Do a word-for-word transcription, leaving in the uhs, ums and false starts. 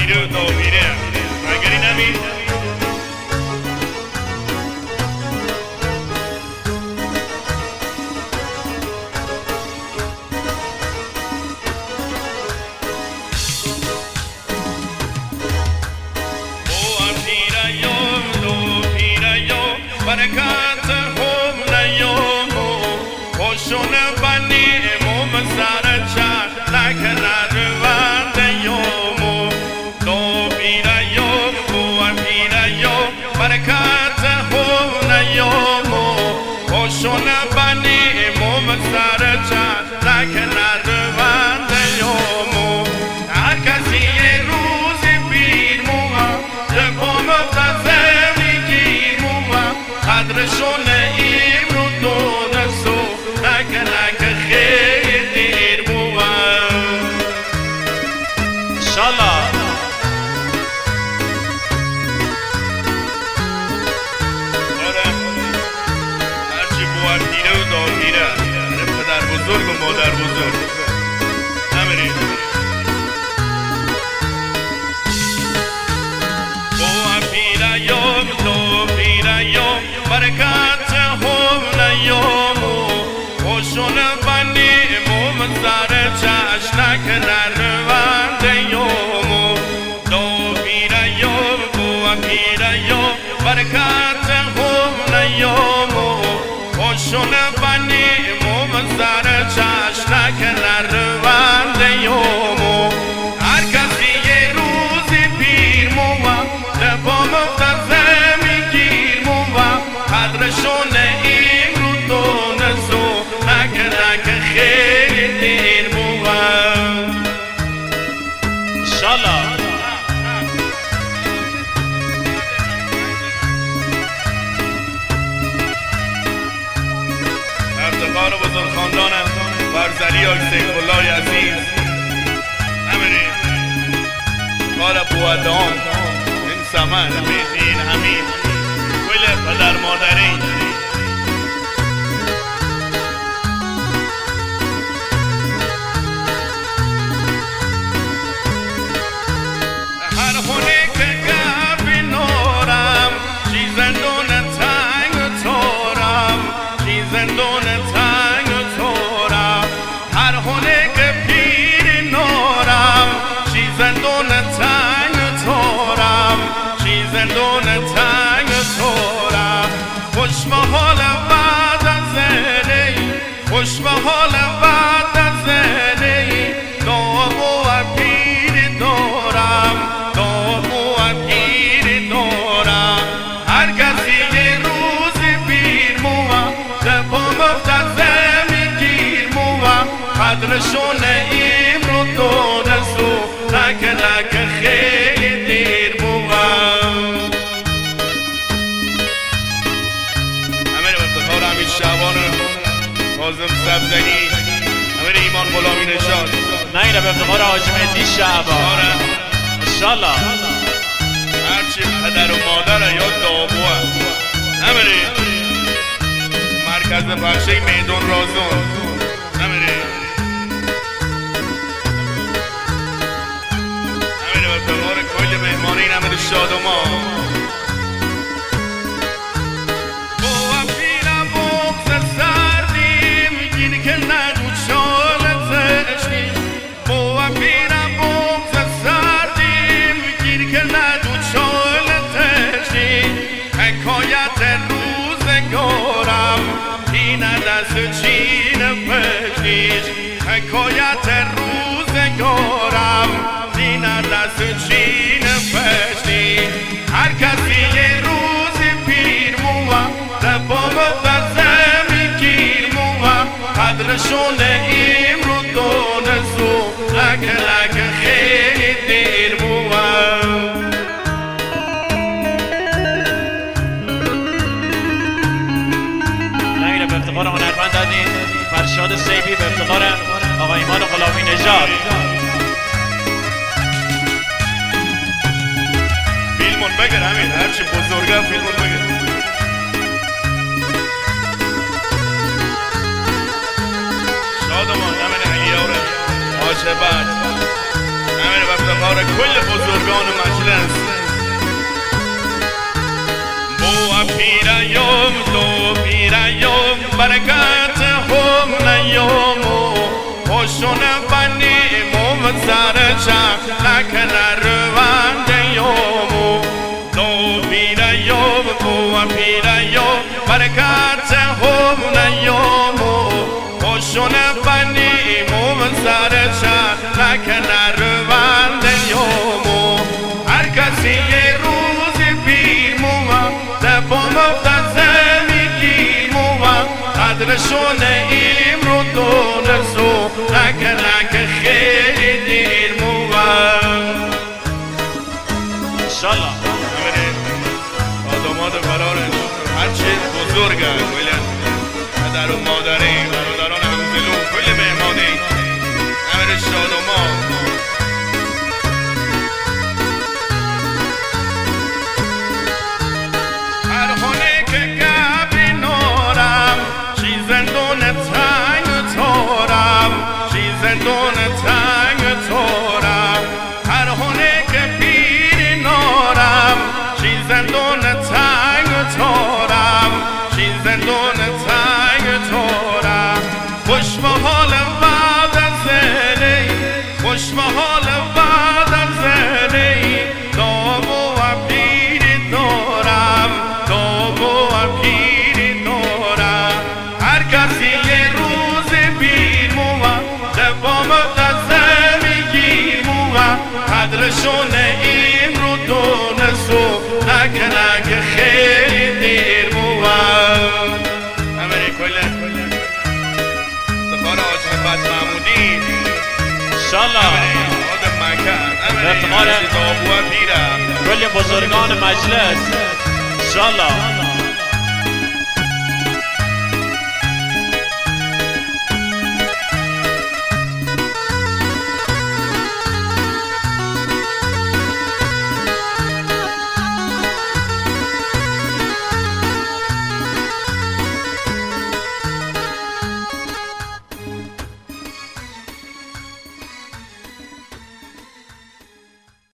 پیره و داویره مگری نمی برکات خوب نیامو خوشون بنی امام سر چند لکن روند یامو دو پیریام بو پیریام برکات خوب نیامو خوشون بنی امام سر چند لکن روند یامو هر کسی یه روزی پیر موها لبام افتازه قدرشون این رو دونستو نکه نکه خیلی دیر بوام انشالله آره هرچی بوام دیره و دامیره پدر بزرگ و مادر بزرگ نمیریم بوام پیره یام دو پیره یام برکات هم نیامو خوشون بنی امام سر چشنک نروند یامو دو پیره یام بو پیره یام برکات هم نیامو خوشون بنی امام سر چشنک نروند یامو هر کسی یه روزی پیر موما لبام افتازه قدرشون این رو دونستو نکه نکه خیلی دیر بوام انشالله افتخار بزرگ خاندانم برزلی آی سیف الله عزیز همینه کار بودام این سمن این همین ولی پدر مادری هر خونه که گفی نورم چی زندون تنگ و تورم چی زندون تنگ و تورم هر خونه که پیر نورم چی زندون تنگ و تورم چی زندون تنگ و تورم خوش به حال بعد از زنی خوش به حال بعد از زنی دامو و پیر دارم دامو و پیر دارم هر کسی یه روزی پیر موها لبام افتازه میگیر موها قدرشون این رو دونستو نکه نکه خیلی دیر موهم شعبان کاظم سبزنی امیر ایمان غلامی نژاد نه اینه به افتخار حاجی مهدی شعبان انشالله هرچی پدر و مادر یا دابوه نمیری مرکز بخشه میدون رازون نمیری نمیری به افتخار کل مهمانی نمیری شادما که ندو چالتشی با پیرم بغز سردیم گیر که ندو چالتشی حکایت روزگارم این دست چین پشیش حکایت روزگارم این دست چین پشیش هر کسی یه روزی پیر موها لبام افتازه میگیر موها قدرشون این رو دونستو لکه لکه خیلی دیر بوام نگیره به افتخار هنرمند دادین فرشاد سیفی به افتخار آقا ایمان غلامی نژاد فیلمون بگر همین هرچی بزرگه فیلمون بگر شادمان همین علی آوره عاشبت همین وقت افتخار کل بزرگان مجلس بو پیرایوم دو پیرایوم برکت هم نیومو خوشون بنی موم سرچا لکن روند یومو دو پیرایوم بو پیرایوم برکت هم نیومو خوشون بنی موم سرچا لکن روند یومو هر کسی یه روز پیر موم دبام قدرشون امرو دونسو لکه لکه خیلی دیر موام انشالله آدمات فرارش هرچی بزرگن کل پدر و مادری برادران همزلو کل مهمانی امر شادمان هر خونه که گبی نارم زندون تنگ تارم چی زندون تنگ تارم هر هونه که پیر نارم چی زندون تنگ تارم چی زندون تنگ تارم خوش به حال بعد از زنی خوش به حال بعد از زنی دامو و پیر دارم دامو و پیر دارم هر کسی یه روز بیر موه دبام قسم میگیر موه قدرشون این رو دونسو نکه نکه خیلی دیر موه امری کله دفار آجه بد محمودی انشالله آدم مکن امری افتخار دابوه پیرم کل بزرگان مجلس انشالله